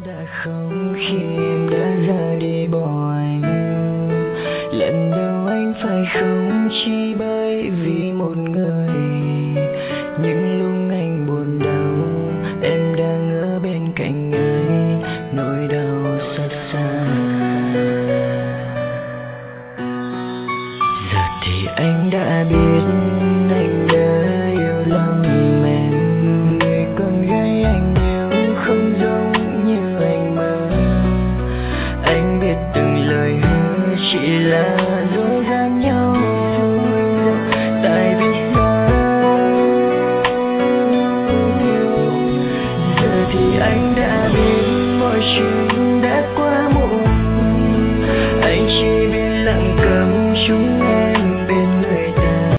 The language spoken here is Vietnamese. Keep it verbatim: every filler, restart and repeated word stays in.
đã không khi em đã ra đi bỏ anh. Lần đầu anh phải không chỉ bởi vì một người